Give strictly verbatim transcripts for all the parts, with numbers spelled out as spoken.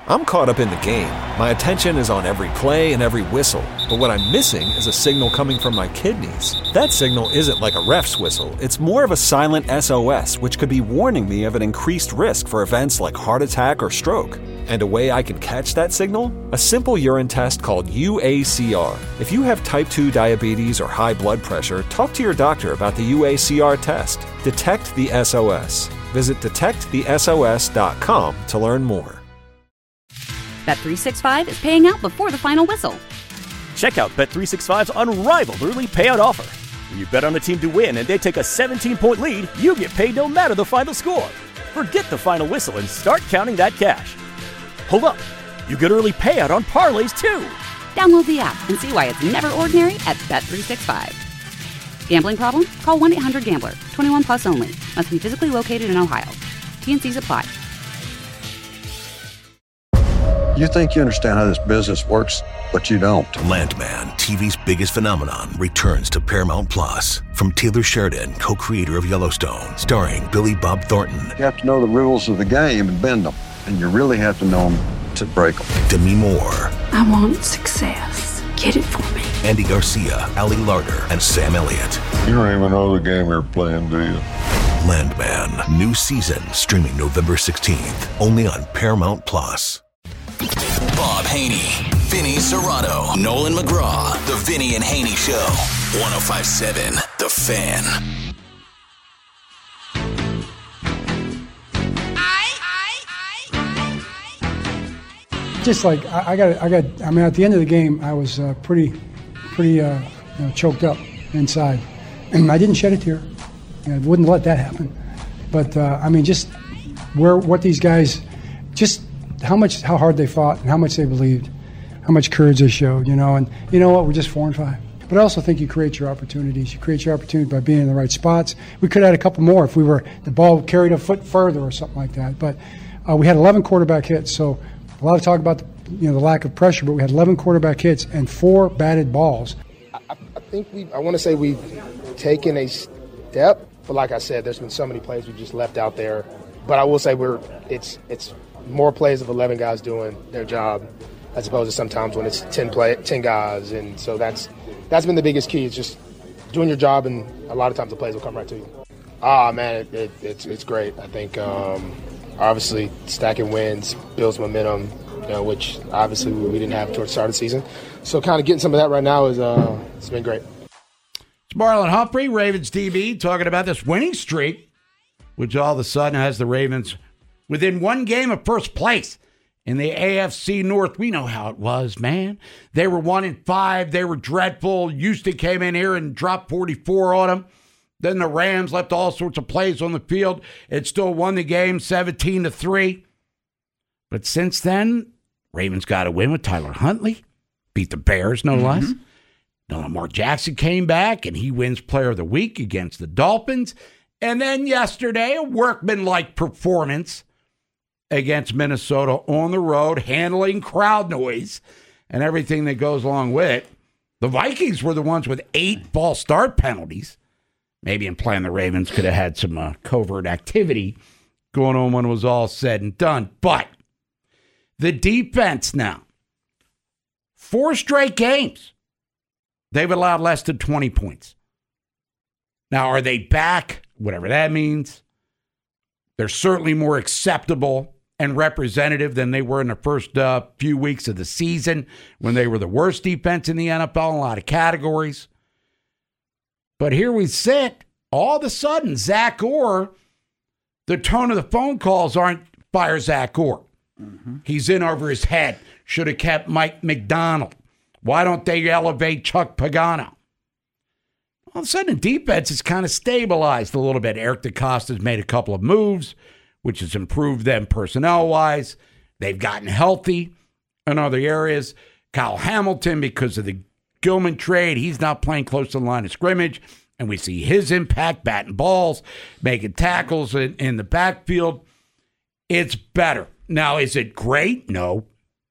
I'm caught up in the game. My attention is on every play and every whistle. But what I'm missing is a signal coming from my kidneys. That signal isn't like a ref's whistle. It's more of a silent S O S, which could be warning me of an increased risk for events like heart attack or stroke. And a way I can catch that signal? A simple urine test called U A C R. If you have type two diabetes or high blood pressure, talk to your doctor about the U A C R test. Detect the S O S. Visit detect the S O S dot com to learn more. Bet three sixty-five is paying out before the final whistle. Check out Bet three sixty-five's unrivaled early payout offer. When you bet on a team to win and they take a seventeen-point lead, you get paid no matter the final score. Forget the final whistle and start counting that cash. Hold up. You get early payout on parlays, too. Download the app and see why it's never ordinary at Bet three sixty-five. Gambling problem? Call one eight hundred gambler. twenty-one plus only. Must be physically located in Ohio. T and Cs apply. You think you understand how this business works, but you don't. Landman, T V's biggest phenomenon, returns to Paramount Plus. From Taylor Sheridan, co-creator of Yellowstone, starring Billy Bob Thornton. You have to know the rules of the game and bend them, and you really have to know them to break them. Demi Moore. I want success. Get it for me. Andy Garcia, Ali Larter, and Sam Elliott. You don't even know the game you're playing, do you? Landman, new season, streaming November sixteenth, only on Paramount Plus. Bob Haney, Vinny Serrato, Nolan McGraw, The Vinny and Haney Show. one oh five point seven The Fan. Just like I, I got, I got. I mean, at the end of the game, I was uh, pretty, pretty uh, you know, choked up inside, and I didn't shed a tear. You know, I wouldn't let that happen. But uh, I mean, just where what these guys, just how much, how hard they fought, and how much they believed, how much courage they showed. You know, and you know what, we're just four and five. But I also think you create your opportunities. You create your opportunity by being in the right spots. We could have had a couple more if we were the ball carried a foot further or something like that. But uh, we had eleven quarterback hits, so. A lot of talk about the, you know, the lack of pressure, but we had eleven quarterback hits and four batted balls. I, I think we. I want to say we've taken a step, but like I said, there's been so many plays we just left out there. But I will say we're it's it's more plays of eleven guys doing their job, as opposed to sometimes when it's ten play ten guys, and so that's that's been the biggest key. It's just doing your job, and a lot of times the plays will come right to you. Ah, man, it, it, it's it's great. I think. Um, Obviously, stacking wins builds momentum, you know, which obviously we didn't have towards the start of the season. So kind of getting some of that right now is uh, it's been great. It's Marlon Humphrey, Ravens D B, talking about this winning streak, which all of a sudden has the Ravens within one game of first place in the A F C North. We know how it was, man. They were one and five. They were dreadful. Houston came in here and dropped forty-four on them. Then the Rams left all sorts of plays on the field. It still won the game seventeen to three. But since then, Ravens got a win with Tyler Huntley. Beat the Bears, no mm-hmm. less. Now Lamar Jackson came back, and he wins Player of the Week against the Dolphins. And then yesterday, a workmanlike performance against Minnesota on the road, handling crowd noise and everything that goes along with it. The Vikings were the ones with eight false start penalties. Maybe implying the Ravens could have had some uh, covert activity going on when it was all said and done. But the defense now, four straight games, they've allowed less than twenty points. Now, are they back? Whatever that means. They're certainly more acceptable and representative than they were in the first uh, few weeks of the season when they were the worst defense in the N F L in a lot of categories. But here we sit, all of a sudden, Zach Orr, the tone of the phone calls aren't fire Zach Orr. Mm-hmm. He's in over his head. Should have kept Mike McDonald. Why don't they elevate Chuck Pagano? All of a sudden, the defense is kind of stabilized a little bit. Eric DeCosta's made a couple of moves, which has improved them personnel-wise. They've gotten healthy in other areas. Kyle Hamilton, because of the Gilman trade, he's not playing close to the line of scrimmage, and we see his impact, batting balls, making tackles in, in the backfield. It's better. Now, is it great? No.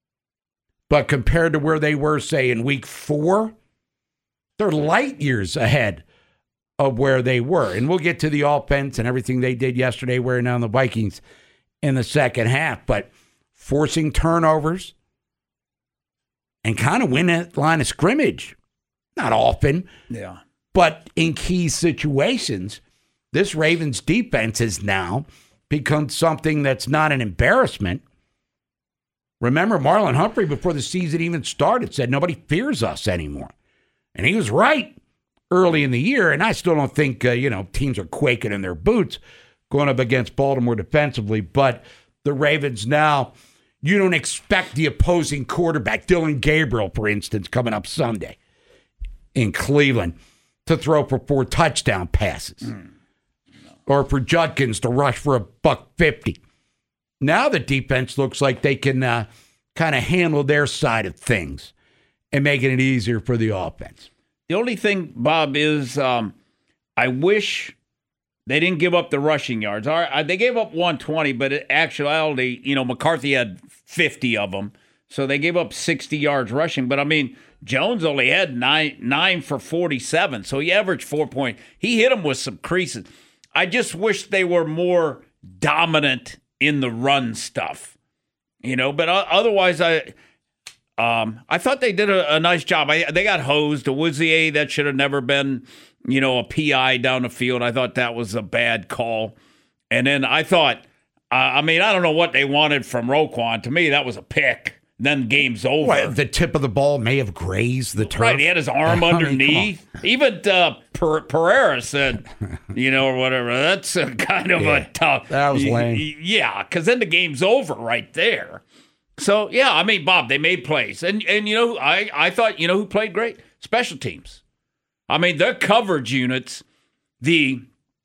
But compared to where they were, say, in week four, they're light years ahead of where they were. And we'll get to the offense and everything they did yesterday wearing down the Vikings in the second half. But forcing turnovers, and kind of win that line of scrimmage. Not often, yeah, but in key situations, this Ravens defense has now become something that's not an embarrassment. Remember, Marlon Humphrey, before the season even started, said nobody fears us anymore. And he was right early in the year, and I still don't think, uh, you know, teams are quaking in their boots going up against Baltimore defensively, but the Ravens now, you don't expect the opposing quarterback, Dylan Gabriel, for instance, coming up Sunday in Cleveland, to throw for four touchdown passes. Mm. No. Or for Judkins to rush for a buck fifty. Now the defense looks like they can uh, kind of handle their side of things and making it easier for the offense. The only thing, Bob, is um, I wish they didn't give up the rushing yards. All right, they gave up one twenty, but in actuality, you know, McCarthy had fifty of them. So they gave up sixty yards rushing. But, I mean, Jones only had nine nine for forty-seven, so he averaged four points. He hit him with some creases. I just wish they were more dominant in the run stuff, you know. But otherwise, I um, I thought they did a, a nice job. I, they got hosed. Awuzie, that should have never been, you know, a P I down the field. I thought that was a bad call. And then I thought, uh, I mean, I don't know what they wanted from Roquan. To me, that was a pick. Then game's over. Well, the tip of the ball may have grazed the turf. Right, he had his arm I underneath. Mean, Even uh, per- Pereira said, you know, or whatever, that's a kind of yeah, a tough. That was lame. Yeah, because then the game's over right there. So, yeah, I mean, Bob, they made plays. And, and you know, I, I thought, you know who played great? Special teams. I mean, their coverage units, the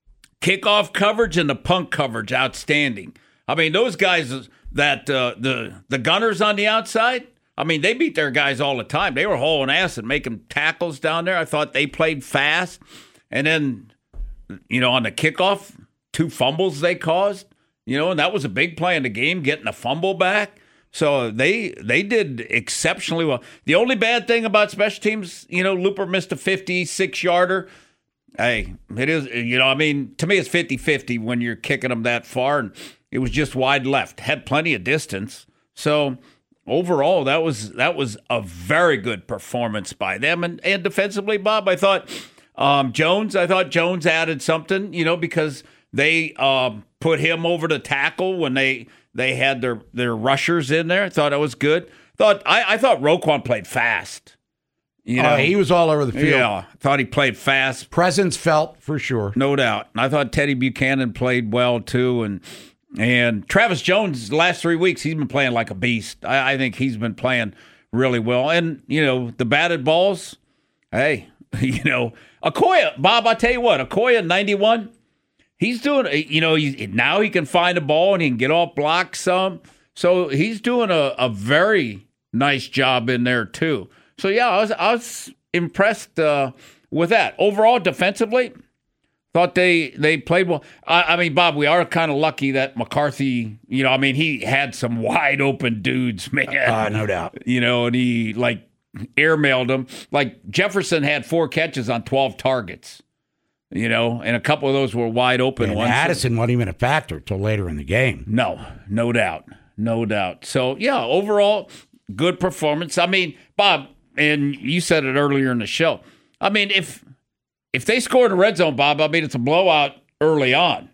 kickoff coverage and the punt coverage, outstanding. I mean, those guys that uh, the the gunners on the outside, I mean, they beat their guys all the time. They were hauling ass and making tackles down there. I thought they played fast. And then, you know, on the kickoff, two fumbles they caused, you know, and that was a big play in the game, getting a fumble back. So they they did exceptionally well. The only bad thing about special teams, you know, Looper missed a fifty-six-yarder. Hey, it is, you know, I mean, to me it's fifty-fifty when you're kicking them that far, and it was just wide left. Had plenty of distance. So overall, that was that was a very good performance by them. And, and defensively, Bob, I thought um, Jones, I thought Jones added something, you know, because they uh, put him over to tackle when they they had their, their rushers in there. I thought that was good. Thought I, I thought Roquan played fast. You know, uh, he was all over the field. Yeah, I thought he played fast. Presence felt, for sure. No doubt. And I thought Teddy Buchanan played well, too. And and Travis Jones, the last three weeks, he's been playing like a beast. I, I think he's been playing really well. And, you know, the batted balls, hey, you know, Okoye, Bob, I tell you what, Okoye, ninety-one, he's doing, you know, he, now he can find a ball and he can get off blocks some. So he's doing a, a very nice job in there, too. So, yeah, I was I was impressed uh, with that. Overall, defensively, thought they, they played well. I, I mean, Bob, we are kind of lucky that McCarthy, you know, I mean, he had some wide-open dudes, man. Uh, no doubt. You know, and he, like, airmailed them. Like, Jefferson had four catches on twelve targets, you know, and a couple of those were wide-open and ones. Addison wasn't even a factor until later in the game. No, no doubt. No doubt. So, yeah, overall, good performance. I mean, Bob, and you said it earlier in the show. I mean, if if they score in the red zone, Bob, I mean, it's a blowout early on.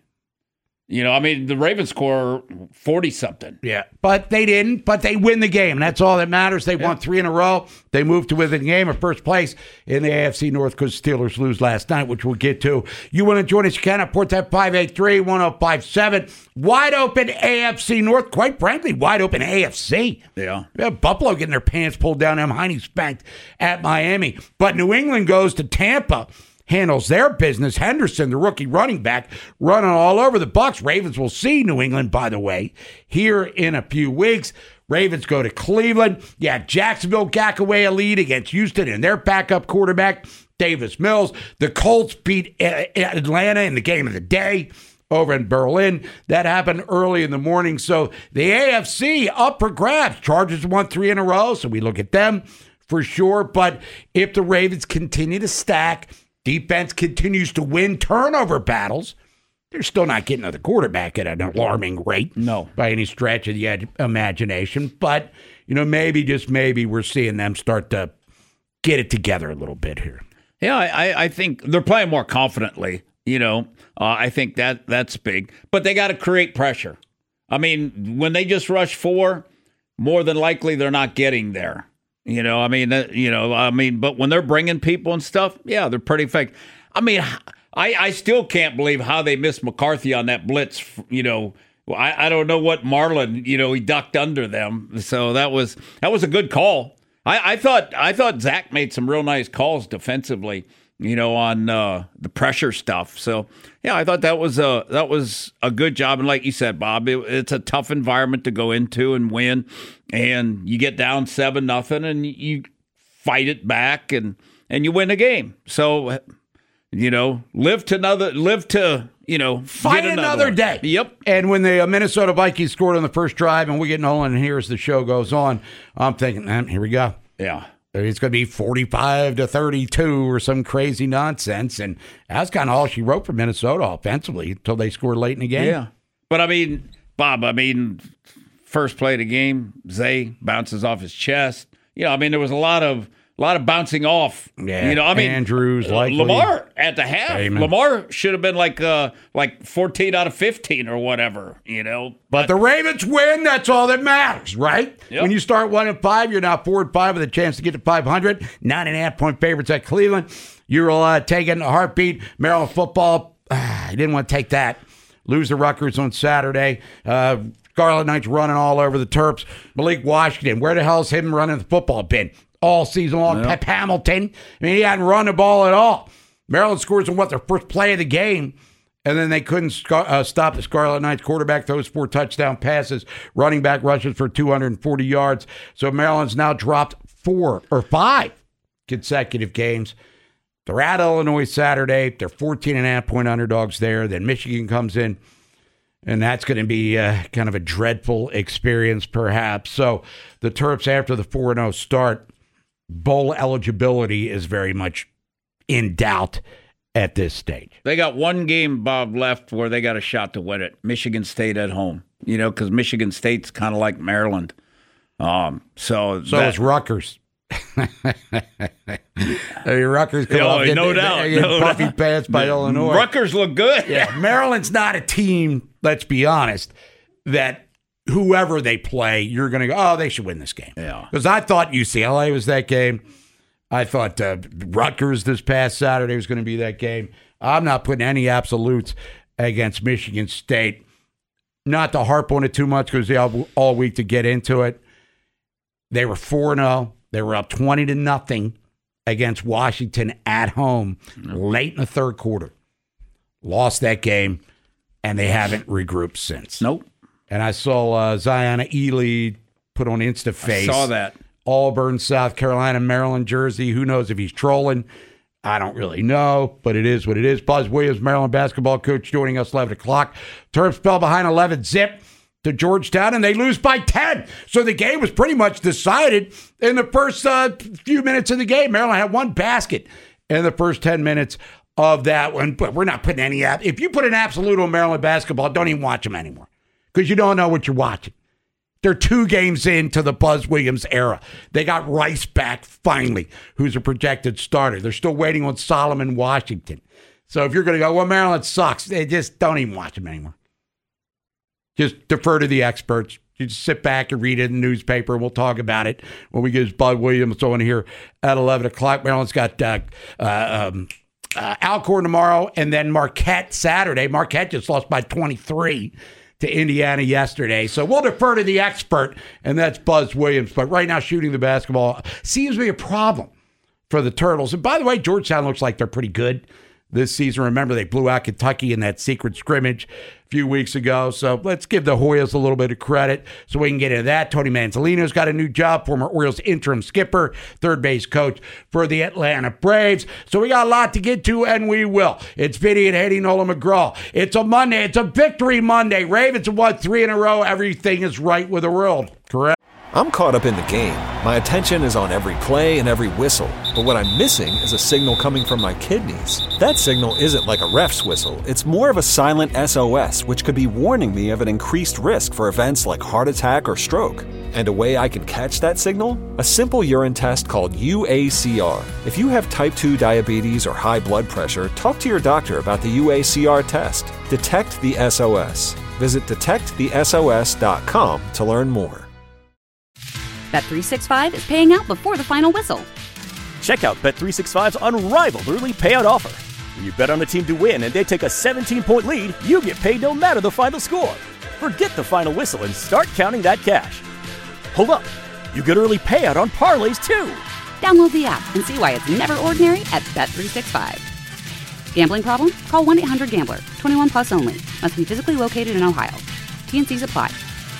You know, I mean, the Ravens score forty-something. Yeah, but they didn't, but they win the game. That's all that matters. They yeah. won three in a row. They moved to within the game of first place in the A F C North because Steelers lose last night, which we'll get to. You want to join us, you can at Port that five eight three, one oh five seven. Wide open A F C North. Quite frankly, wide open A F C. Yeah. yeah Buffalo getting their pants pulled down. Them Heine spanked at Miami. But New England goes to Tampa. Handles their business. Henderson, the rookie running back, running all over the Bucs. Ravens will see New England, by the way, here in a few weeks. Ravens go to Cleveland. Yeah, Jacksonville gack away a lead against Houston and their backup quarterback, Davis Mills. The Colts beat Atlanta in the game of the day over in Berlin. That happened early in the morning. So the A F C up for grabs. Chargers won three in a row, so we look at them for sure. But if the Ravens continue to stack, defense continues to win turnover battles, They're still not getting to the quarterback at an alarming rate. No. By any stretch of the ed- imagination. But, you know, maybe, just maybe, we're seeing them start to get it together a little bit here. Yeah, I, I think they're playing more confidently. You know, uh, I think that that's big. But they got to create pressure. I mean, when they just rush four, more than likely they're not getting there. You know, I mean, uh, you know, I mean, but when they're bringing people and stuff, yeah, they're pretty effective. I mean, I, I still can't believe how they missed McCarthy on that blitz. You know, I, I don't know what Marlin, you know, he ducked under them. So that was that was a good call. I, I thought I thought Zach made some real nice calls defensively, you know, on uh, the pressure stuff. So yeah, I thought that was a that was a good job. And like you said, Bob, it, it's a tough environment to go into and win. And you get down seven nothing, and you fight it back, and and you win the game. So. You know, live to another, live to, you know, fight another, another day. Yep. And when the uh, Minnesota Vikings scored on the first drive, and we get Nolan in here as the show goes on, I'm thinking, man, here we go. Yeah. It's going to be forty-five to thirty-two or some crazy nonsense. And that's kind of all she wrote for Minnesota offensively until they scored late in the game. Yeah. But I mean, Bob, I mean, first play of the game, Zay bounces off his chest. You know, I mean, there was a lot of. A lot of bouncing off. Yeah, you know, I mean, Andrews, likely. Lamar at the half. Amen. Lamar should have been like uh, like fourteen out of fifteen or whatever, you know. But, but the Ravens win. That's all that matters, right? Yep. When you start one and five, you're now four and five with a chance to get to five hundred. Nine and a half point favorites at Cleveland. You're uh, taking a heartbeat. Maryland football. Uh, I didn't want to take that. Lose the Rutgers on Saturday. Uh, Scarlet Knights running all over the Terps. Malik Washington. Where the hell's him running the football been? All season long. Yep. Pep Hamilton. I mean, he hadn't run the ball at all. Maryland scores on what, their first play of the game, and then they couldn't sc- uh, stop the Scarlet Knights. Quarterback throws four touchdown passes. Running back rushes for two hundred forty yards. So Maryland's now dropped four or five consecutive games. They're at Illinois Saturday. They're fourteen and a half point underdogs there. Then Michigan comes in. And that's going to be uh, kind of a dreadful experience, perhaps. So the Terps, after the four and oh start, bowl eligibility is very much in doubt at this stage. They got one game, Bob, left where they got a shot to win it. Michigan State at home. You know, because Michigan State's kind of like Maryland. Um, so so that, it's Rutgers. I mean, Rutgers come oh, off get, no doubt, get no puffy doubt. pants by Illinois. Rutgers look good. Yeah, Maryland's not a team, let's be honest, that whoever they play, you're going to go, oh, they should win this game. Yeah. Because I thought U C L A was that game. I thought uh, Rutgers this past Saturday was going to be that game. I'm not putting any absolutes against Michigan State. Not to harp on it too much because they have all week to get into it. They were four and oh. They were up twenty to nothing against Washington at home late in the third quarter. Lost that game, and they haven't regrouped since. Nope. And I saw uh, Zion Ely put on InstaFace. I saw that. Auburn, South Carolina, Maryland jersey. Who knows if he's trolling? I don't really know, but it is what it is. Buzz Williams, Maryland basketball coach, joining us eleven o'clock. Terps fell behind eleven zip to Georgetown, and they lose by ten. So the game was pretty much decided in the first uh, few minutes of the game. Maryland had one basket in the first ten minutes of that one, but we're not putting any app. If you put an absolute on Maryland basketball, don't even watch them anymore because you don't know what you're watching. They're two games into the Buzz Williams era. They got Rice back finally, who's a projected starter. They're still waiting on Solomon Washington. So if you're going to go, well, Maryland sucks, they just don't even watch them anymore. Just defer to the experts. You just sit back and read it in the newspaper, and we'll talk about it when we get Bud Williams on here at eleven o'clock. Maryland's got uh, uh, um, uh, Alcorn tomorrow, and then Marquette Saturday. Marquette just lost by twenty-three to Indiana yesterday. So we'll defer to the expert, and that's Buzz Williams. But right now, shooting the basketball seems to be a problem for the Turtles. And by the way, Georgetown looks like they're pretty good this season. Remember, they blew out Kentucky in that secret scrimmage a few weeks ago. So let's give the Hoyas a little bit of credit so we can get into that. Tony Manzolino's got a new job, former Orioles interim skipper, third base coach for the Atlanta Braves. So we got a lot to get to, and we will. It's Vinny and Haney, Nolan McGraw. It's a Monday. It's a victory Monday. Ravens have won three in a row. Everything is right with the world. Correct? I'm caught up in the game. My attention is on every play and every whistle. But what I'm missing is a signal coming from my kidneys. That signal isn't like a ref's whistle. It's more of a silent S O S, which could be warning me of an increased risk for events like heart attack or stroke. And a way I can catch that signal? A simple urine test called U A C R. If you have type two diabetes or high blood pressure, talk to your doctor about the U A C R test. Detect the S O S. Visit detect the S O S dot com to learn more. Bet three sixty-five is paying out before the final whistle. Check out Bet three sixty-five's unrivaled early payout offer. When you bet on a team to win and they take a seventeen-point lead, you get paid no matter the final score. Forget the final whistle and start counting that cash. Hold up. You get early payout on parlays, too. Download the app and see why it's never ordinary at Bet three sixty-five. Gambling problem? Call one eight hundred gambler. twenty-one plus only. Must be physically located in Ohio. T N Cs apply.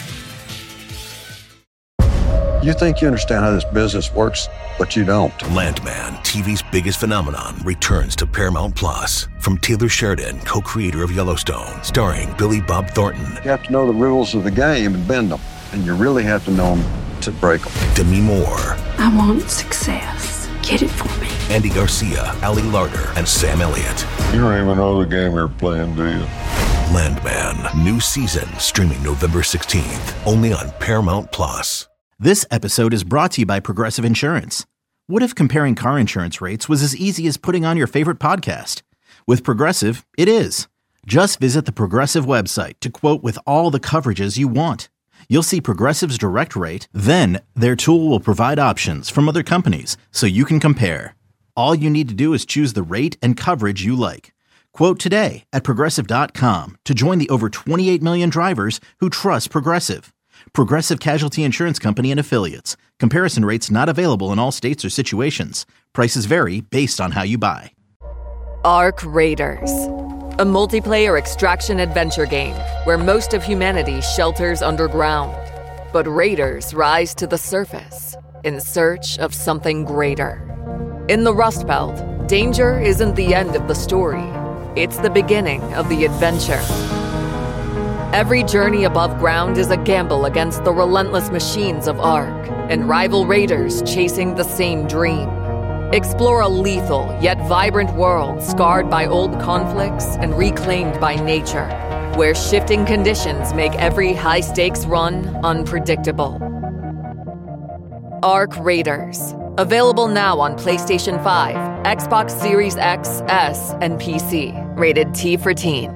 You think you understand how this business works, but you don't. Landman, T V's biggest phenomenon, returns to Paramount Plus. From Taylor Sheridan, co-creator of Yellowstone, starring Billy Bob Thornton. You have to know the rules of the game and bend them, and you really have to know them to break them. Demi Moore. I want success. Get it for me. Andy Garcia, Ali Larter, and Sam Elliott. You don't even know the game you're playing, do you? Landman, new season, streaming November sixteenth, only on Paramount Plus. This episode is brought to you by Progressive Insurance. What if comparing car insurance rates was as easy as putting on your favorite podcast? With Progressive, it is. Just visit the Progressive website to quote with all the coverages you want. You'll see Progressive's direct rate, then their tool will provide options from other companies so you can compare. All you need to do is choose the rate and coverage you like. Quote today at Progressive dot com to join the over twenty-eight million drivers who trust Progressive. Progressive Casualty Insurance Company and Affiliates. Comparison rates not available in all states or situations. Prices vary based on how you buy. Ark Raiders, a multiplayer extraction adventure game where most of humanity shelters underground. But raiders rise to the surface in search of something greater. In the Rust Belt, danger isn't the end of the story. It's the beginning of the adventure. Every journey above ground is a gamble against the relentless machines of Ark and rival raiders chasing the same dream. Explore a lethal yet vibrant world scarred by old conflicts and reclaimed by nature, where shifting conditions make every high-stakes run unpredictable. Ark Raiders. Available now on PlayStation five, Xbox Series X, S, and P C. Rated T for Teen.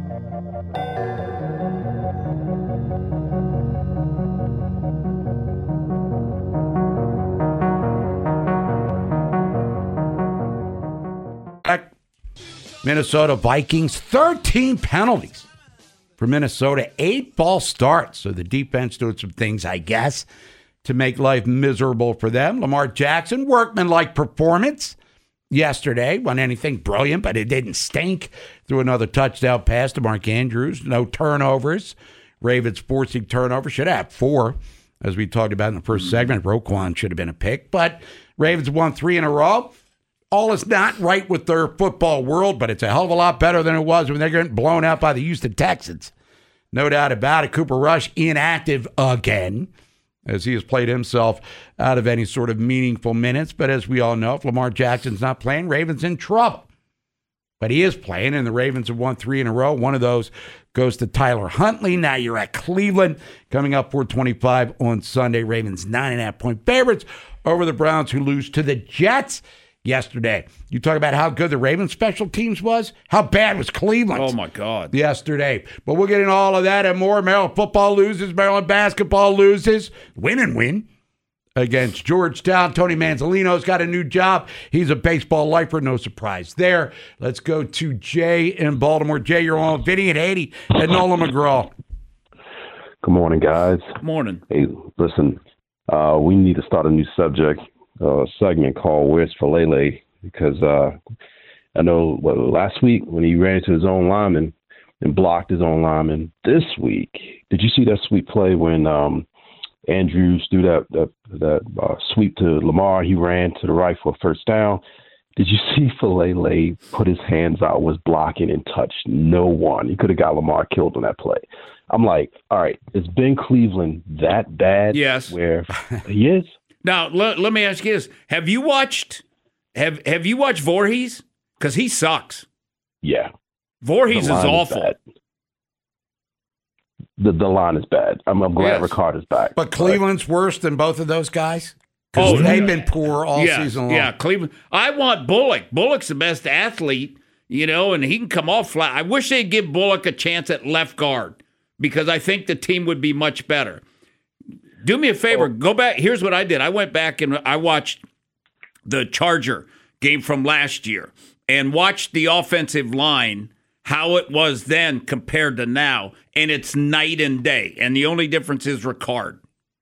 Minnesota Vikings, thirteen penalties for Minnesota, eight ball starts. So the defense doing some things, I guess, to make life miserable for them. Lamar Jackson, workmanlike performance yesterday. Wasn't anything brilliant, but it didn't stink. Threw another touchdown pass to Mark Andrews. No turnovers. Ravens forcing turnover. Should have four, as we talked about in the first segment. Roquan should have been a pick, but Ravens won three in a row. All is not right with their football world, but it's a hell of a lot better than it was when they're getting blown out by the Houston Texans. No doubt about it. Cooper Rush inactive again, as he has played himself out of any sort of meaningful minutes. But as we all know, if Lamar Jackson's not playing, Ravens in trouble. But he is playing, and the Ravens have won three in a row. One of those goes to Tyler Huntley. Now you're at Cleveland, coming up four twenty-five on Sunday. Ravens nine and a half point favorites over the Browns, who lose to the Jets yesterday. You talk about how good the Ravens special teams was. How bad was Cleveland? Oh, my God. Yesterday. But we'll get into all of that and more. Maryland football loses. Maryland basketball loses. Win and win against Georgetown. Tony Manzolino's got a new job. He's a baseball lifer. No surprise there. Let's go to Jay in Baltimore. Jay, you're on with Vinny and Haiti and Nolan McGraw. Good morning, guys. Morning. Hey, listen, uh, we need to start a new subject. Uh, segment called Where's Falele, because uh, I know what, last week when he ran into his own lineman and blocked his own lineman. This week, did you see that sweep play when um, Andrews threw that that, that uh, sweep to Lamar? He ran to the right for a first down, Did you see Falele put his hands out, was blocking and touched no one? He could have got Lamar killed on that play. I'm like, all right, is Ben Cleveland that bad? Yes. Where he is? Now, let, let me ask you this. Have you watched have have you watched Voorhees? Because he sucks. Yeah. Voorhees is awful. Is the the line is bad. I'm, I'm glad Yes. Ricardo's back. But Cleveland's worse than both of those guys? Because Oh, they've yeah. been poor all yeah, season long. Yeah, Cleveland. I want Bullock. Bullock's the best athlete, you know, and he can come off flat. I wish they'd give Bullock a chance at left guard because I think the team would be much better. Do me a favor. Go back. Here's what I did. I went back and I watched the Charger game from last year and watched the offensive line, how it was then compared to now, and it's night and day. And the only difference is Ricard.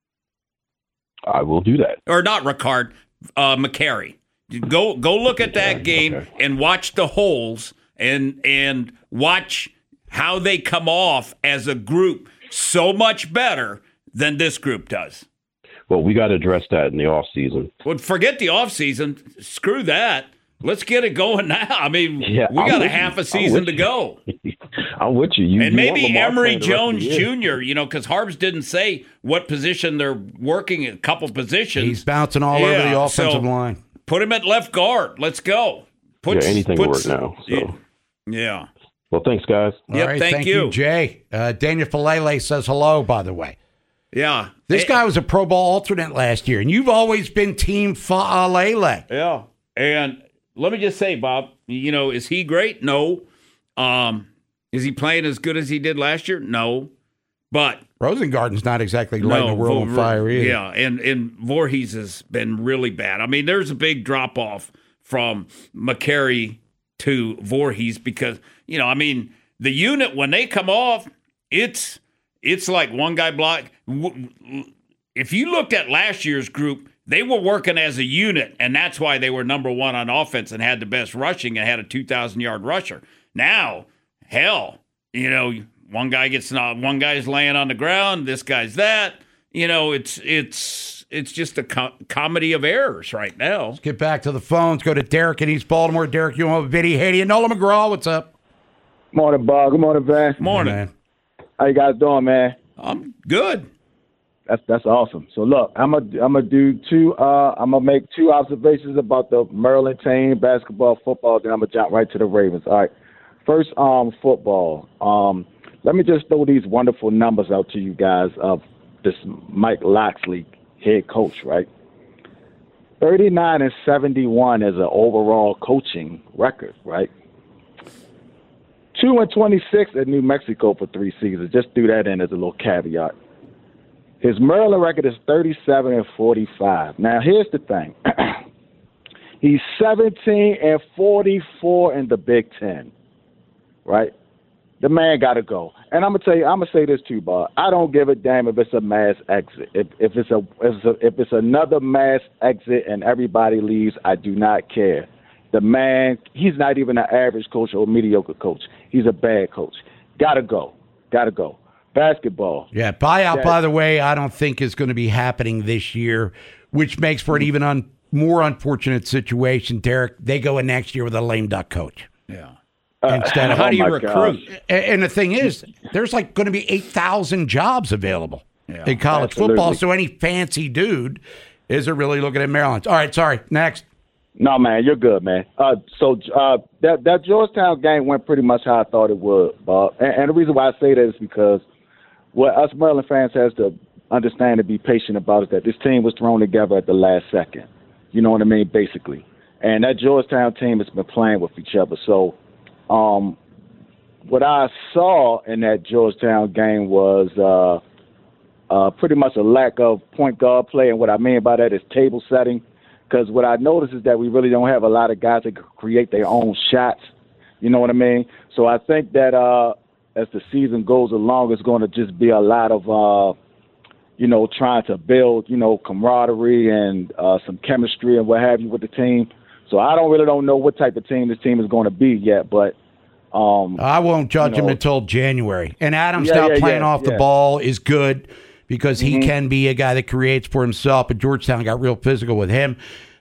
I will do that. Or not Ricard, uh, McCary. Go go look at that game okay. and watch the holes and and watch how they come off as a group so much better than this group does. Well, we got to address that in the off season. Well, forget the offseason. Screw that. Let's get it going now. I mean, Yeah, we I'm got a with half you. a season I'm to with go. I'm with you. you And you maybe want Lamar Emory playing the rest of Jones the year. Junior, you know, because Harbs didn't say what position they're working, a couple positions. He's bouncing all over the offensive so line. Put him at left guard. Let's go. Put, Yeah, anything put, will work now. So. Yeah. Well, thanks, guys. Yep, All right, thank thank you. you, Jay. Uh, Daniel Falele says hello, by the way. Yeah. This guy was a Pro Bowl alternate last year, and you've always been Team Falele. Yeah. And let me just say, Bob, you know, is he great? No. Um, is he playing as good as he did last year? No. But Rosengarten's not exactly lighting no, the world Vo- on fire either. Yeah, and, and Voorhees has been really bad. I mean, there's a big drop-off from McCary to Voorhees because, you know, I mean, the unit, when they come off, it's it's like one guy block. If you looked at last year's group, they were working as a unit, and that's why they were number one on offense and had the best rushing and had a two thousand yard rusher. Now, hell, you know, one guy gets not one guy's laying on the ground, this guy's that. You know, it's it's it's just a co- comedy of errors right now. Let's get back to the phones. Go to Derek in East Baltimore. Derek, you want Vinny, Haney, and Nola McGraw. What's up? Morning, Bob. Good morning, Van. Morning. Man. How you guys doing, man? I'm good. That's that's awesome. So look, I'm gonna I'm gonna do two. Uh, I'm gonna make two observations about the Maryland team, basketball, football. Then I'm gonna jump right to the Ravens. All right. First, um, football. Um, let me just throw these wonderful numbers out to you guys of this Mike Locksley head coach, right? thirty-nine and seventy-one as an overall coaching record, right? two and twenty-six at New Mexico for three seasons. Just threw that in as a little caveat. His Maryland record is thirty-seven and forty-five. Now, here's the thing. He's seventeen and forty-four in the Big Ten, right? The man got to go. And I'm gonna tell you, I'm gonna say this too, Bob. I don't give a damn if it's a mass exit. If if it's a if it's, a, if it's another mass exit and everybody leaves, I do not care. The man, he's not even an average coach or a mediocre coach. He's a bad coach. Got to go. Got to go. Basketball. Yeah, buyout, Yeah. by the way, I don't think is going to be happening this year, which makes for an even un- more unfortunate situation, Derek. They go in next year with a lame duck coach. Yeah. Instead of how do you my recruit? gosh. A- And the thing is, there's like going to be eight thousand jobs available Yeah, in college absolutely. football. So any fancy dude isn't really looking at Maryland. All right, sorry. Next. No, man, you're good, man. Uh, so uh, that that Georgetown game went pretty much how I thought it would, Bob. And, and the reason why I say that is because what us Maryland fans has to understand and be patient about is that this team was thrown together at the last second. You know what I mean, basically. And that Georgetown team has been playing with each other. So um, what I saw in that Georgetown game was uh, uh, pretty much a lack of point guard play. And what I mean by that is table setting. Because what I noticed is that we really don't have a lot of guys that can create their own shots. You know what I mean? So I think that uh, as the season goes along, it's going to just be a lot of, uh, you know, trying to build, you know, camaraderie and uh, some chemistry and what have you with the team. So I don't really don't know what type of team this team is going to be yet, but um, I won't judge you him know, until January. And Adams Yeah, now yeah, playing yeah, off the yeah. ball is good because he Mhm. can be a guy that creates for himself. But Georgetown got real physical with him.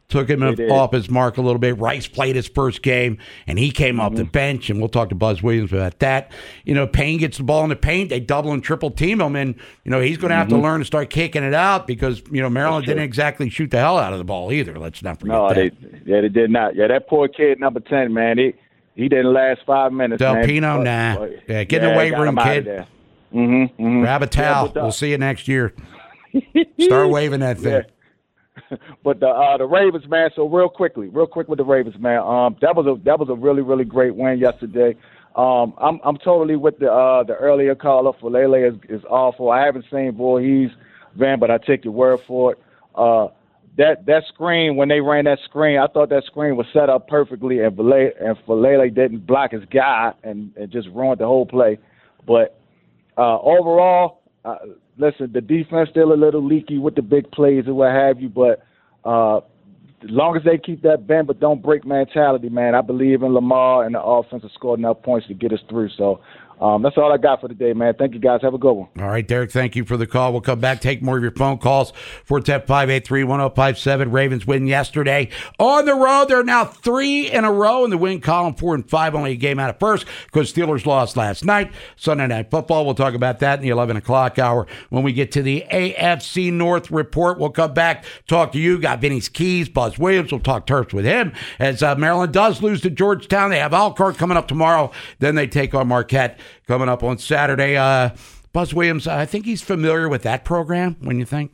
took him off his mark a little bit. Rice played his first game, and he came mm-hmm. off the bench, and we'll talk to Buzz Williams about that. You know, Payne gets the ball in the paint. They double and triple team him, and, you know, he's going to have mm-hmm. to learn to start kicking it out because, you know, Maryland didn't exactly shoot the hell out of the ball either. Let's not forget no, that. They, yeah, they did not. Yeah, that poor kid, number ten, man, he, he didn't last five minutes, Del man. Pino, but, nah. But, yeah, get yeah, in the weight room, kid. Mm-hmm, mm-hmm. Grab a towel. Yeah, but, uh, we'll see you next year. Start waving that thing. Yeah. But the uh, the Ravens, man. So real quickly, real quick with the Ravens, man. Um, that was a that was a really really great win yesterday. Um, I'm I'm totally with the uh, the earlier caller. Falele is is awful. I haven't seen Voorhees, Van, but I take your word for it. Uh, that that screen when they ran that screen, I thought that screen was set up perfectly, and Falele and Falele didn't block his guy and, and just ruined the whole play. But uh, overall. Uh, Listen, the defense still a little leaky with the big plays and what have you, but uh, as long as they keep that bend but don't break mentality, man, I believe in Lamar and the offense to score enough points to get us through. So um, that's all I got for today, man. Thank you, guys. Have a good one. All right, Derek, thank you for the call. We'll come back, take more of your phone calls. four one zero, five eight three, one zero five seven. Ravens win yesterday. On the road, they're now three in a row in the win column, four and five, only a game out of first because Steelers lost last night. Sunday Night Football, we'll talk about that in the eleven o'clock hour when we get to the A F C North report. We'll come back, talk to you. Got Vinny's keys, Buzz Williams. We'll talk Terps with him. As uh, Maryland does lose to Georgetown, they have Alcorn coming up tomorrow. Then they take on Marquette coming up on Saturday. Uh, Buzz Williams, I think he's familiar with that program, when you think?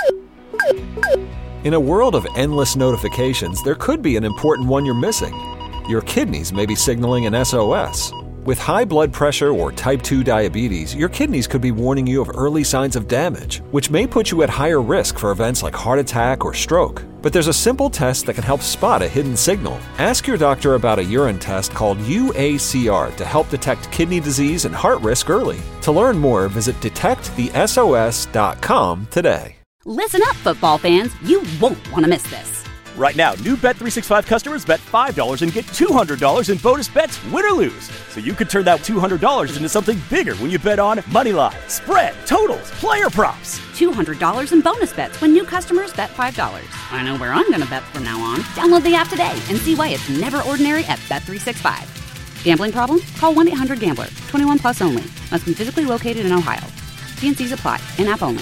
In a world of endless notifications, there could be an important one you're missing. Your kidneys may be signaling an S O S. With high blood pressure or type two diabetes, your kidneys could be warning you of early signs of damage, which may put you at higher risk for events like heart attack or stroke. But there's a simple test that can help spot a hidden signal. Ask your doctor about a urine test called U A C R to help detect kidney disease and heart risk early. To learn more, visit detect the S O S dot com today. Listen up, football fans. You won't want to miss this. Right now, new Bet three sixty-five customers bet five dollars and get two hundred dollars in bonus bets, win or lose. So you could turn that two hundred dollars into something bigger when you bet on money line, spread, totals, player props. two hundred dollars in bonus bets when new customers bet five dollars. I know where I'm going to bet from now on. Download the app today and see why it's never ordinary at Bet three sixty-five. Gambling problem? Call one eight hundred gambler. twenty-one plus only. Must be physically located in Ohio. T and C's apply. In-app only.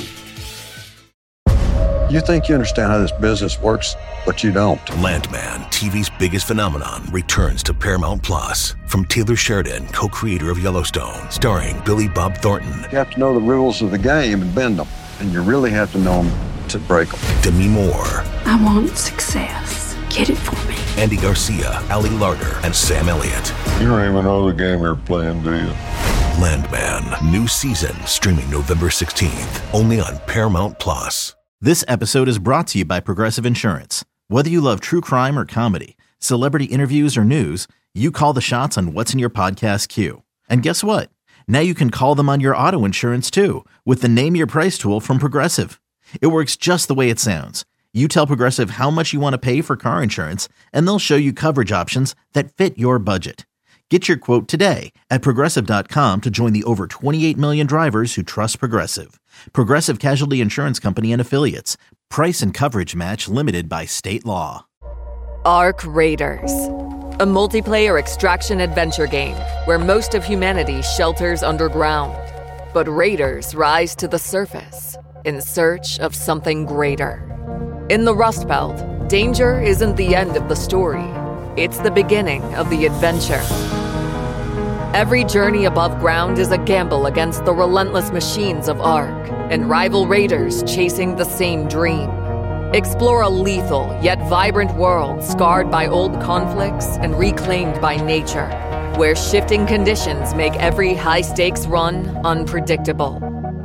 You think you understand how this business works, but you don't. Landman, T V's biggest phenomenon, returns to Paramount Plus. From Taylor Sheridan, co-creator of Yellowstone, starring Billy Bob Thornton. You have to know the rules of the game and bend them, and you really have to know them to break them. Demi Moore. I want success. Get it for me. Andy Garcia, Ali Larter, and Sam Elliott. You don't even know the game you're playing, do you? Landman, new season, streaming November sixteenth, only on Paramount Plus. This episode is brought to you by Progressive Insurance. Whether you love true crime or comedy, celebrity interviews or news, you call the shots on what's in your podcast queue. And guess what? Now you can call them on your auto insurance too with the Name Your Price tool from Progressive. It works just the way it sounds. You tell Progressive how much you want to pay for car insurance, and they'll show you coverage options that fit your budget. Get your quote today at Progressive dot com to join the over twenty-eight million drivers who trust Progressive. Progressive Casualty Insurance Company and Affiliates. Price and coverage match limited by state law. Ark Raiders, a multiplayer extraction adventure game where most of humanity shelters underground. But raiders rise to the surface in search of something greater. In the Rust Belt, danger isn't the end of the story. It's the beginning of the adventure. Every journey above ground is a gamble against the relentless machines of Ark and rival raiders chasing the same dream. Explore a lethal yet vibrant world scarred by old conflicts and reclaimed by nature, where shifting conditions make every high-stakes run unpredictable.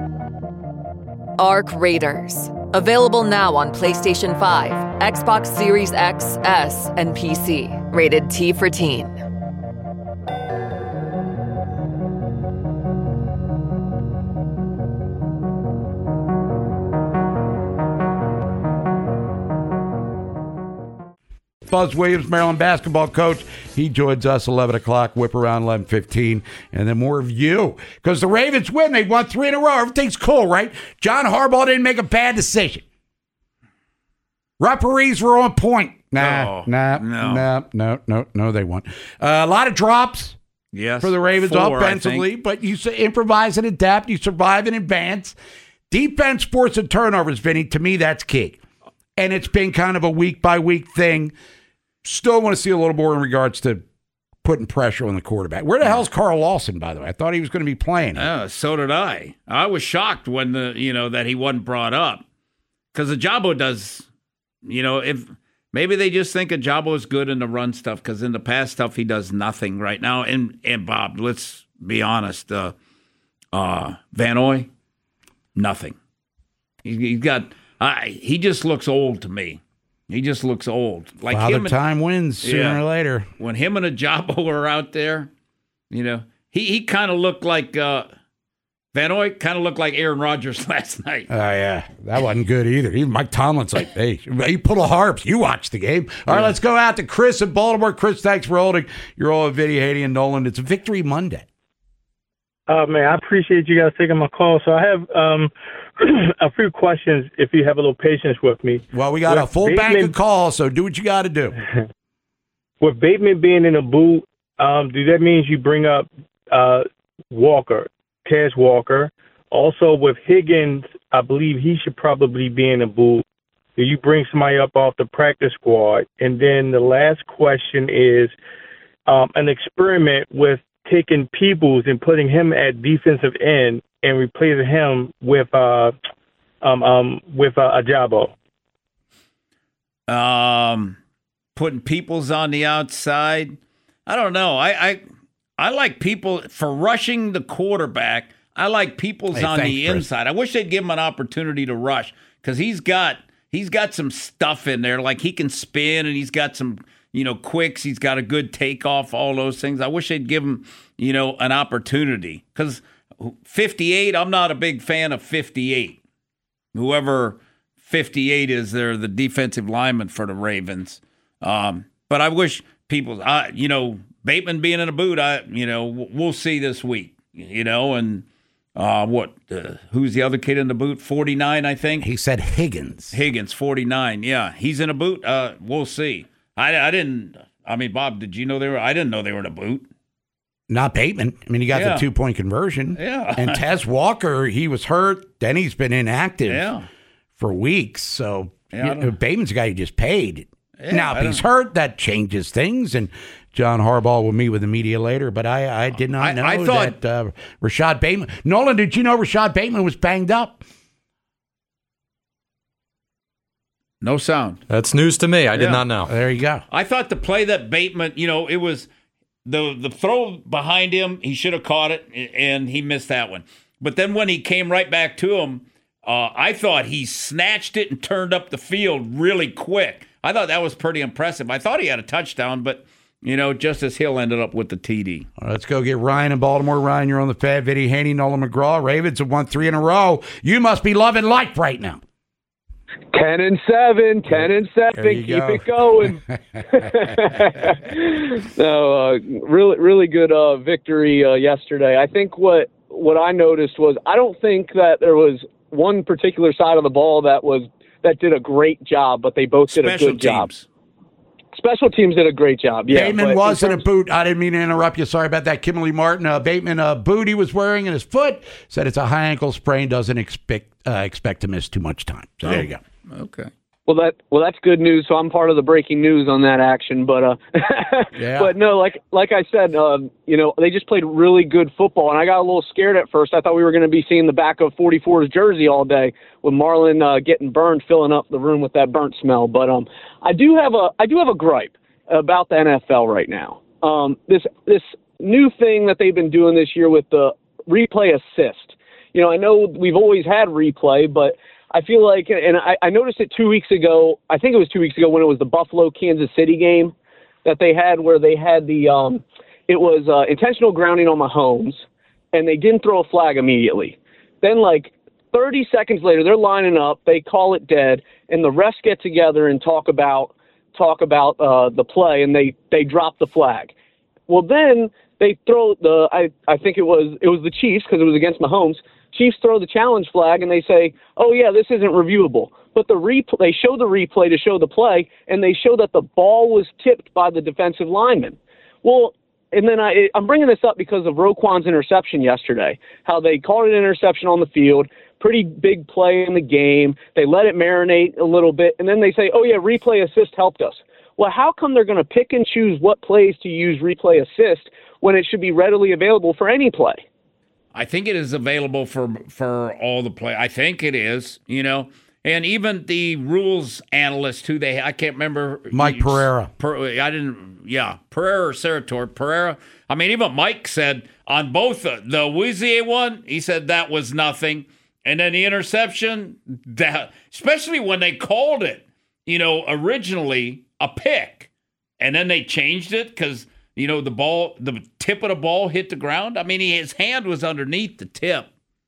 Ark Raiders. Available now on PlayStation five, Xbox Series X, S, and P C. Rated T for Teen. Buzz Williams, Maryland basketball coach. He joins us eleven o'clock, whip around eleven fifteen, and then more of you. Because the Ravens win. They won three in a row. Everything's cool, right? John Harbaugh didn't make a bad decision. Referees were on point. Nah, Oh, nah, no. nah, no, no, no, they won't. Uh, a lot of drops Yes. for the Ravens Four, I offensively, think. but you say improvise and adapt. You survive and advance. Defense, force, and turnovers, Vinny, to me, that's key. And it's been kind of a week-by-week thing. Still want to see a little more in regards to putting pressure on the quarterback. Where the hell's Carl Lawson, by the way? I thought he was going to be playing. Yeah, so did I. I was shocked when the you know that he wasn't brought up because Ajabo does. You know, if maybe they just think Ajabo is good in the run stuff because in the pass stuff he does nothing right now. And and Bob, let's be honest, uh, uh, Van Noy, nothing. He, he's got. I, he just looks old to me. He just looks old. Like Father him and, time wins sooner Yeah. or later. When him and Ajabo were out there, you know, he, he kind of looked like uh, Van Noy kind of looked like Aaron Rodgers last night. Oh, yeah. That wasn't good either. Even Mike Tomlin's like, hey, he pulled a harp. You watched the game. All right, Yeah. let's go out to Chris in Baltimore. Chris, thanks for holding. You're all at Vinny, Haney, and Nolan. It's Victory Monday. Uh, man, I appreciate you guys taking my call. So I have um, a few questions if you have a little patience with me. Well, we got With a full Bateman, bank of calls, so do what you got to do. With Bateman being in a boot, um, do that mean you bring up uh, Walker, Tez Walker? Also, with Higgins, I believe he should probably be in a boot. Do you bring somebody up off the practice squad? And then the last question is um, an experiment with taking Peebles and putting him at defensive end and replacing him with uh, um, um, with uh, Ajabo. Um, putting Peoples on the outside. I don't know. I I, I like people for rushing the quarterback. I like Peoples Hey, on thanks, the Chris. inside. I wish they'd give him an opportunity to rush because he's got he's got some stuff in there. Like he can spin and he's got some you know quicks. He's got a good takeoff. All those things. I wish they'd give him you know an opportunity because fifty-eight. I'm not a big fan of fifty-eight. Whoever fifty-eight is, they're the defensive lineman for the Ravens. Um, but I wish people, I, you know, Bateman being in a boot, I, you know, we'll see this week, you know, and uh, what, uh, who's the other kid in the boot? forty-nine, I think. He said Higgins. Higgins, forty-nine. Yeah, he's in a boot. Uh, we'll see. I, I didn't, I mean, Bob, did you know they were, I didn't know they were in a boot. Not Bateman. I mean, he got Yeah. the two-point conversion. Yeah. And Tez Walker, he was hurt. Then he's been inactive Yeah. for weeks. So Yeah, I you- don't- Bateman's a guy you just paid. Yeah, now, I if he's don't- hurt, that changes things. And John Harbaugh will meet with the media later. But I, I did not I- know I thought- that uh, Rashad Bateman. Nolan, did you know Rashad Bateman was banged up? No sound. That's news to me. I did Yeah. not know. There you go. I thought the play that Bateman, you know, it was the the throw behind him. He should have caught it, and he missed that one. But then when he came right back to him, uh, I thought he snatched it and turned up the field really quick. I thought that was pretty impressive. I thought he had a touchdown, but, you know, Justice Hill ended up with the T D. All right, let's go get Ryan in Baltimore. Ryan, you're on the Fab. Vinny, Haney, Nolan McGraw. Ravens have won three in a row. You must be loving life right now. Ten and seven, ten and seven. There you Keep go. it going. no, uh, really, really good uh, victory uh, yesterday. I think what what I noticed was I don't think that there was one particular side of the ball that was that did a great job, but they both did Special a good job. teams. Special teams did a great job. Yeah, Bateman but was in in a terms- boot. I didn't mean to interrupt you. Sorry about that. Kimberly Martin, uh, Bateman, a boot he was wearing in his foot, said it's a high ankle sprain, doesn't expect uh, expect to miss too much time. So there you go. Okay. Well, that well, that's good news. So I'm part of the breaking news on that action. But uh, Yeah. but no, like like I said, um, you know, they just played really good football, and I got a little scared at first. I thought we were going to be seeing the back of forty-four's jersey all day with Marlon uh, getting burned, filling up the room with that burnt smell. But um, I do have a I do have a gripe about the N F L right now. Um, this this new thing that they've been doing this year with the replay assist. You know, I know we've always had replay, but I feel like, and I, I noticed it two weeks ago, I think it was two weeks ago when it was the Buffalo-Kansas City game that they had where they had the, um, it was uh, intentional grounding on Mahomes, and they didn't throw a flag immediately. Then like thirty seconds later, they're lining up, they call it dead, and the refs get together and talk about talk about uh, the play, and they, they drop the flag. Well, then they throw the, I, I think it was, it was the Chiefs because it was against Mahomes, Chiefs throw the challenge flag and they say, oh, yeah, this isn't reviewable. But the replay, they show the replay to show the play, and they show that the ball was tipped by the defensive lineman. Well, and then I, I'm bringing this up because of Roquan's interception yesterday, how they called it an interception on the field, pretty big play in the game. They let it marinate a little bit, and then they say, oh, yeah, replay assist helped us. Well, how come they're going to pick and choose what plays to use replay assist when it should be readily available for any play? I think it is available for for all the play. I think it is, you know. And even the rules analyst who they, I can't remember. Mike Pereira. Per, I didn't, yeah, Pereira or Serator. Pereira. I mean, even Mike said on both the, the Wizier one, he said that was nothing. And then the interception, that, especially when they called it, you know, originally a pick. And then they changed it because, you know, the ball, the tip of the ball hit the ground. I mean, he, his hand was underneath the tip.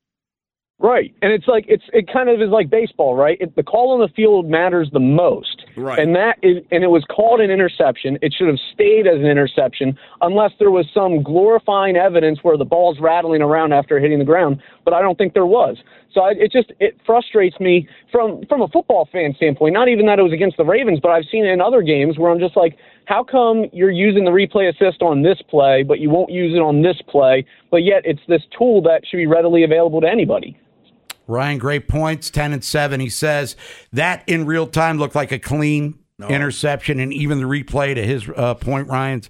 Right, and it's like it's it kind of is like baseball, right? It, the call on the field matters the most, right? And that is, and it was called an interception. It should have stayed as an interception, unless there was some glorifying evidence where the ball's rattling around after hitting the ground. But I don't think there was. So I, it just it frustrates me from from a football fan standpoint. Not even that it was against the Ravens, but I've seen it in other games where I'm just like, how come you're using the replay assist on this play, but you won't use it on this play? But yet it's this tool that should be readily available to anybody. Ryan, great points, ten and seven. He says that in real time looked like a clean no. interception, and even the replay to his uh, point, Ryan's.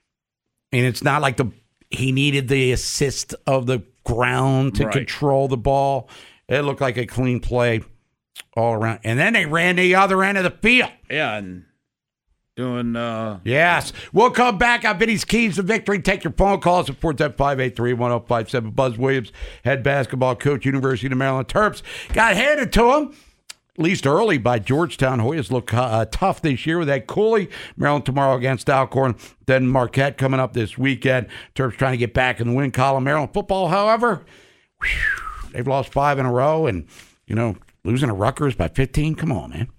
And it's not like the he needed the assist of the ground to right. control the ball. It looked like a clean play all around. And then they ran the other end of the field. Yeah, and doing... Uh... Yes. We'll come back on Vinny's Keys to Victory. Take your phone calls at four one zero, five eight three, one zero five seven. Buzz Williams, head basketball coach, University of Maryland Terps. Got handed to him, at least early, by Georgetown. Hoyas look uh, tough this year with that Cooley. Maryland tomorrow against Alcorn. Then Marquette coming up this weekend. Terps trying to get back in the win column. Maryland football, however, whew, they've lost five in a row. And, you know, losing to Rutgers by fifteen. Come on, man.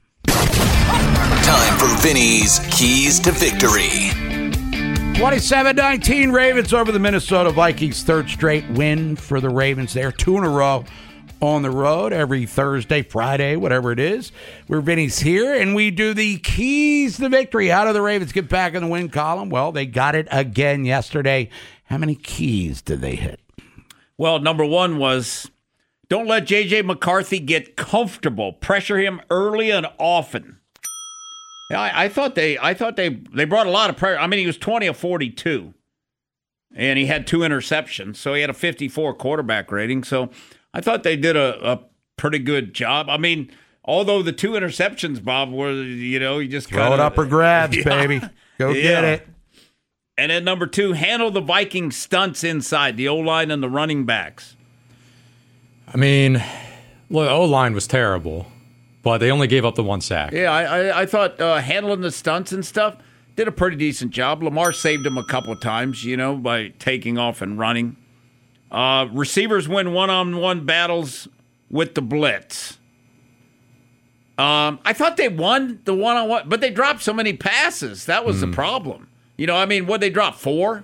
Time for Vinny's Keys to Victory. twenty-seven nineteen Ravens over the Minnesota Vikings. Third straight win for the Ravens there. Two in a row on the road every Thursday, Friday, whatever it is. We're Vinny's here, and we do the Keys to Victory. How do the Ravens get back in the win column? Well, they got it again yesterday. How many keys did they hit? Well, number one was don't let J J. McCarthy get comfortable. Pressure him early and often. I, I thought they, I thought they, they brought a lot of pressure. I mean, he was twenty of forty-two, and he had two interceptions, so he had a fifty-four quarterback rating. So I thought they did a, a pretty good job. I mean, although the two interceptions, Bob, were, you know, you just throw it up for grabs, yeah. baby. Go yeah. get it. And then number two, handle the Viking stunts inside the O-line and the running backs. I mean, well, the O-line was terrible. But they only gave up the one sack. Yeah, I I, I thought uh, handling the stunts and stuff did a pretty decent job. Lamar saved him a couple of times, you know, by taking off and running. Uh, receivers win one-on-one battles with the blitz. Um, I thought they won the one-on-one, but they dropped so many passes. That was mm. the problem. You know, I mean, what they drop four?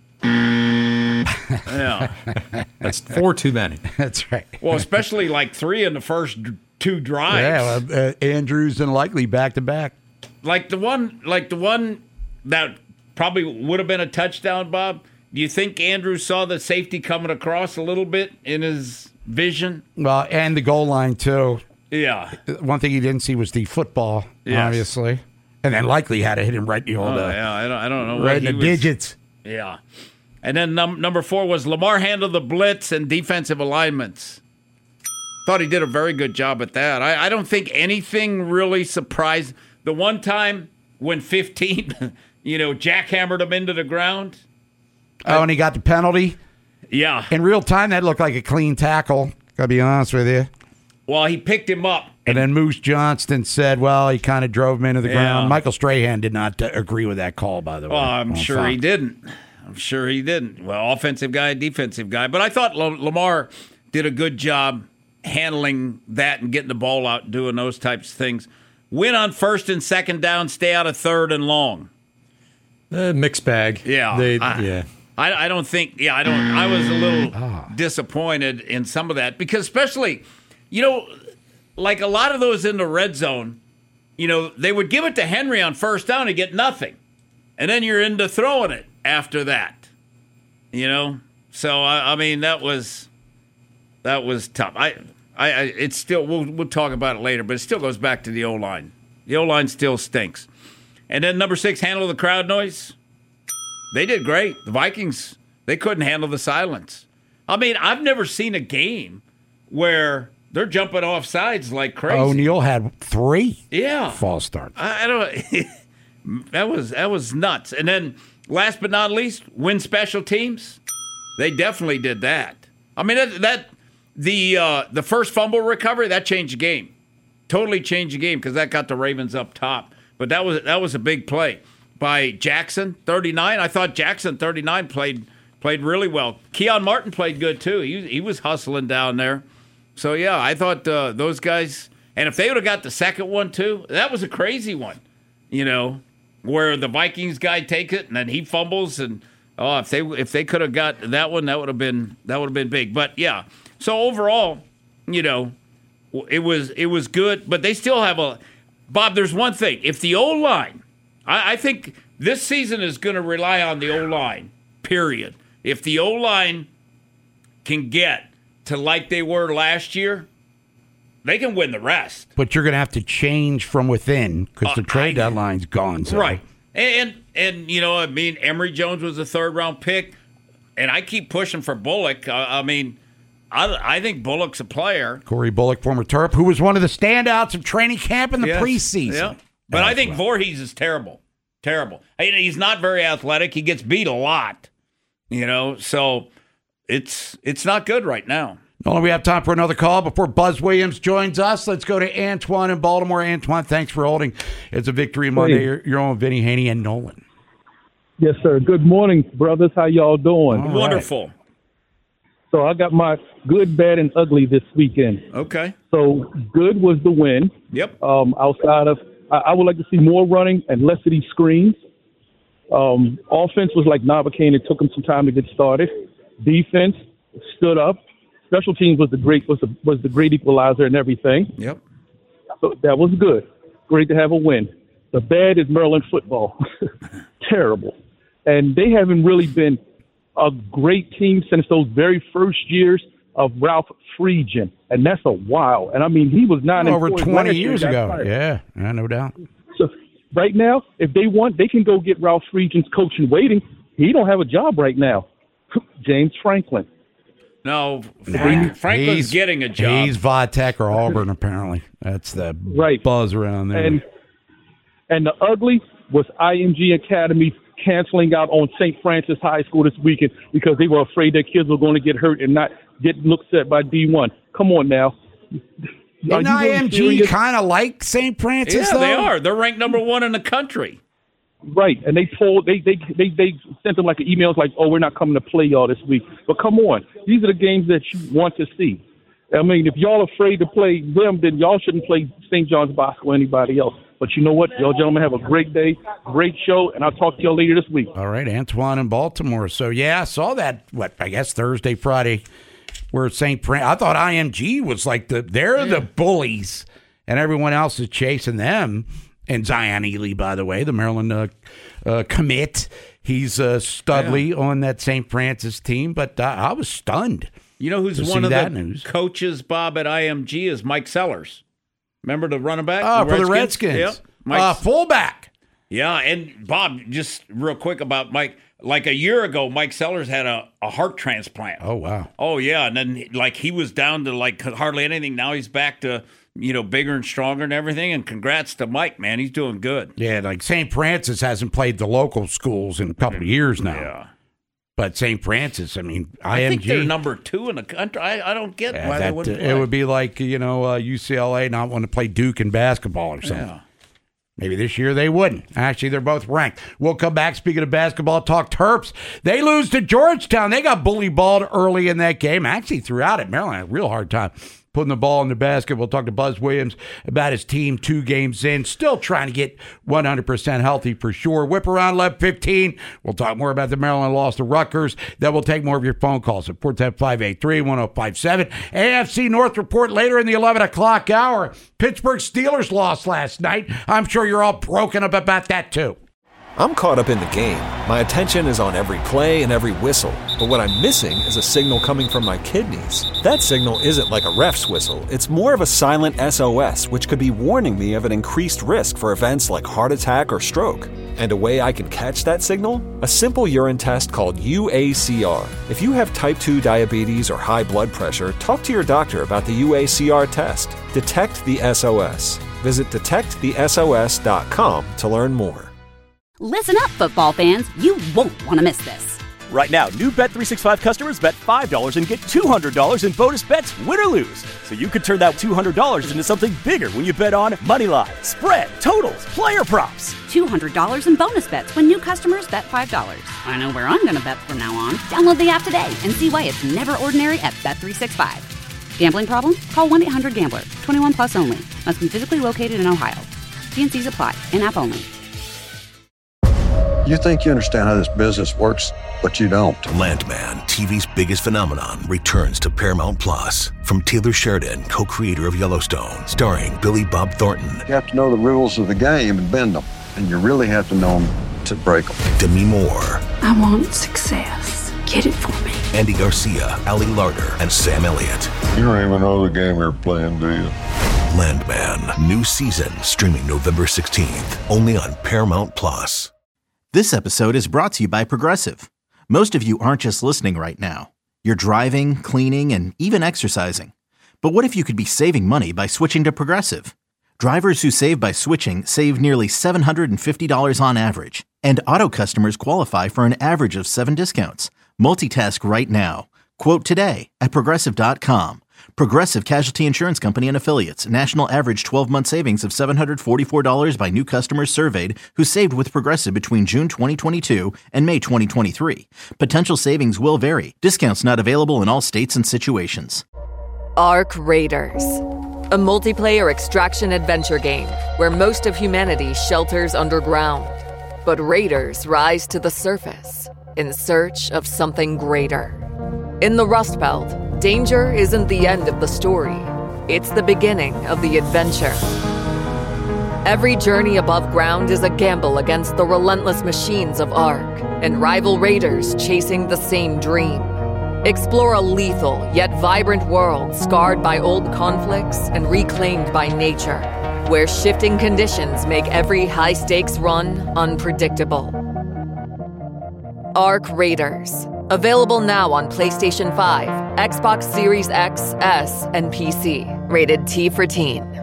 Yeah, that's four too many. That's right. Well, especially like three in the first two drives. Yeah, well, uh, Andrews and Likely back to back. Like the one, like the one that probably would have been a touchdown, Bob. Do you think Andrews saw the safety coming across a little bit in his vision? Well, and the goal line too. Yeah. One thing he didn't see was the football, yes. obviously, and then Likely had to hit him right in the old. Oh, yeah, I don't, I don't know. Right in the was, digits. Yeah. And then num- number four was Lamar handled the blitz and defensive alignments. Thought he did a very good job at that. I, I don't think anything really surprised. The one time when fifteen, you know, jackhammered him into the ground. Oh, I, and he got the penalty? Yeah. In real time, that looked like a clean tackle, gotta be honest with you. Well, he picked him up. And, and then Moose Johnston said, well, he kind of drove him into the yeah. ground. Michael Strahan did not uh, agree with that call, by the way. Well, I'm sure fine. he didn't. I'm sure he didn't. Well, offensive guy, defensive guy. But I thought L- Lamar did a good job handling that and getting the ball out and doing those types of things. Win on first and second down, stay out of third and long. Uh, mixed bag. Yeah. They, I, yeah. I, I don't think, yeah, I don't, I was a little oh. disappointed in some of that because especially, you know, like a lot of those in the red zone, you know, they would give it to Henry on first down and get nothing. And then you're into throwing it after that, you know? So, I, I mean, that was, that was tough. I, I, I it's still, we'll, we'll talk about it later, but it still goes back to the O-line. The O-line still stinks. And then number six, handle the crowd noise. They did great. The Vikings, they couldn't handle the silence. I mean, I've never seen a game where they're jumping off sides like crazy. O'Neal had three yeah. false starts. I, I don't. that was that was nuts. And then, last but not least, win special teams. They definitely did that. I mean, that, that the uh, the first fumble recovery that changed the game. Totally changed the game because that got the Ravens up top. But that was that was a big play by Jackson, thirty-nine. I thought Jackson, thirty-nine, played played really well. Keon Martin played good too. He he was hustling down there. So, yeah, I thought uh, those guys – and if they would have got the second one, too, that was a crazy one, you know, where the Vikings guy takes it and then he fumbles. And, oh, if they if they could have got that one, that would have been that would have been big. But, yeah, so overall, you know, it was it was good. But they still have a – Bob, there's one thing. If the O-line – I think this season is going to rely on the O-line, period. If the O-line can get – to like they were last year, they can win the rest. But you're going to have to change from within because the uh, trade I, deadline's gone. So. Right. And, and, and, you know, I mean, Emory Jones was a third-round pick, and I keep pushing for Bullock. I, I mean, I, I think Bullock's a player. Corey Bullock, former Terp, who was one of the standouts of training camp in the yes. preseason. Yeah. But That's I think right. Voorhees is terrible. Terrible. I mean, he's not very athletic. He gets beat a lot, you know, so... It's it's not good right now. Only we have time for another call before Buzz Williams joins us. Let's go to Antoine in Baltimore. Antoine, thanks for holding. It's a Victory Monday. You're, you're on Vinny, Haney, and Nolan. Yes, sir. Good morning, brothers. How y'all doing? All Wonderful. Right. So I got my good, bad, and ugly this weekend. Okay. So good was the win. Yep. Um, outside of, I, I would like to see more running and less of these screens. Um, offense was like Novocaine. It took them some time to get started. Defense stood up. Special teams was the great was the was the great equalizer and everything. Yep. So that was good. Great to have a win. The bad is Maryland football. Terrible. And they haven't really been a great team since those very first years of Ralph Friedgen. And that's a while. And I mean he was nine over and twenty years ago. Fired. Yeah, yeah, no doubt. So right now, if they want, they can go get Ralph Friedgen's coach in waiting. He don't have a job right now. James Franklin. No, Frank, Franklin's he's, getting a job. He's Vitek or Auburn, apparently. That's the right. buzz around there. And, and the ugly was I M G Academy canceling out on Saint Francis High School this weekend because they were afraid their kids were going to get hurt and not get looked at by D one. Come on now. Isn't I M G kind of like Saint Francis, Yeah, though? they are. They're ranked number one in the country. Right, and they told they they they they sent them like emails like, "Oh, we're not coming to play y'all this week." But come on, these are the games that you want to see. I mean, if y'all are afraid to play them, then y'all shouldn't play Saint John's Bosco or anybody else. But you know what, y'all gentlemen have a great day, great show, and I'll talk to y'all later this week. All right, Antoine in Baltimore. So yeah, I saw that. What I guess Thursday, Friday, where Saint Fran. I thought I M G was like the they're yeah. the bullies, and everyone else is chasing them. And Zion Ely, by the way, the Maryland uh, uh, commit. He's uh, Studley yeah. on that Saint Francis team, but uh, I was stunned. You know who's one of the news. coaches, Bob, at I M G is Mike Sellers. Remember the running back? Oh, the for the Redskins. Yep. Uh, fullback. Yeah, and Bob, just real quick about Mike. Like a year ago, Mike Sellers had a, a heart transplant. Oh, wow. Oh, yeah, and then like he was down to like hardly anything. Now he's back to – you know, bigger and stronger and everything. And congrats to Mike, man. He's doing good. Yeah, like Saint Francis hasn't played the local schools in a couple of years now. Yeah. But Saint Francis, I mean, I M G. I think they're number two in the country. I, I don't get yeah, why that, they wouldn't play. It would be like, you know, uh, U C L A not wanting to play Duke in basketball or something. Yeah. Maybe this year they wouldn't. Actually, they're both ranked. We'll come back. Speaking of basketball, talk Terps. They lose to Georgetown. They got bully balled early in that game. Actually, throughout it, Maryland had a real hard time putting the ball in the basket. We'll talk to Buzz Williams about his team two games in. Still trying to get one hundred percent healthy for sure. Whip around eleven fifteen. We'll talk more about the Maryland loss to Rutgers. Then we'll take more of your phone calls at four one zero, five eight three, one zero five seven. A F C North report later in the eleven o'clock hour. Pittsburgh Steelers lost last night. I'm sure you're all broken up about that too. I'm caught up in the game. My attention is on every play and every whistle. But what I'm missing is a signal coming from my kidneys. That signal isn't like a ref's whistle. It's more of a silent S O S, which could be warning me of an increased risk for events like heart attack or stroke. And a way I can catch that signal? A simple urine test called U A C R. If you have type two diabetes or high blood pressure, talk to your doctor about the U A C R test. Detect the S O S. Visit detect the S O S dot com to learn more. Listen up, football fans. You won't want to miss this. Right now, new Bet three sixty-five customers bet five dollars and get two hundred dollars in bonus bets, win or lose. So you could turn that two hundred dollars into something bigger when you bet on moneyline, spread, totals, player props. two hundred dollars in bonus bets when new customers bet five dollars. I know where I'm going to bet from now on. Download the app today and see why it's never ordinary at Bet three sixty-five. Gambling problem? Call one eight hundred gambler. twenty-one plus only. Must be physically located in Ohio. T and C's apply. In-app only. You think you understand how this business works, but you don't. Landman, T V's biggest phenomenon, returns to Paramount Plus. From Taylor Sheridan, co-creator of Yellowstone, starring Billy Bob Thornton. You have to know the rules of the game and bend them, and you really have to know them to break them. Demi Moore. I want success. Get it for me. Andy Garcia, Ali Larder, and Sam Elliott. You don't even know the game you're playing, do you? Landman, new season, streaming November sixteenth, only on Paramount Plus. This episode is brought to you by Progressive. Most of you aren't just listening right now. You're driving, cleaning, and even exercising. But what if you could be saving money by switching to Progressive? Drivers who save by switching save nearly seven hundred fifty dollars on average. And auto customers qualify for an average of seven discounts. Multitask right now. Quote today at Progressive dot com. Progressive Casualty Insurance Company and Affiliates. National average twelve-month savings of seven hundred forty-four dollars by new customers surveyed who saved with Progressive between June twenty twenty-two and May twenty twenty-three. Potential savings will vary. Discounts not available in all states and situations. Ark Raiders, a multiplayer extraction adventure game where most of humanity shelters underground. But raiders rise to the surface in search of something greater. In the Rust Belt, danger isn't the end of the story. It's the beginning of the adventure. Every journey above ground is a gamble against the relentless machines of Ark and rival raiders chasing the same dream. Explore a lethal yet vibrant world scarred by old conflicts and reclaimed by nature, where shifting conditions make every high-stakes run unpredictable. Ark Raiders. Available now on PlayStation five, Xbox Series X, S, and P C. Rated T for Teen.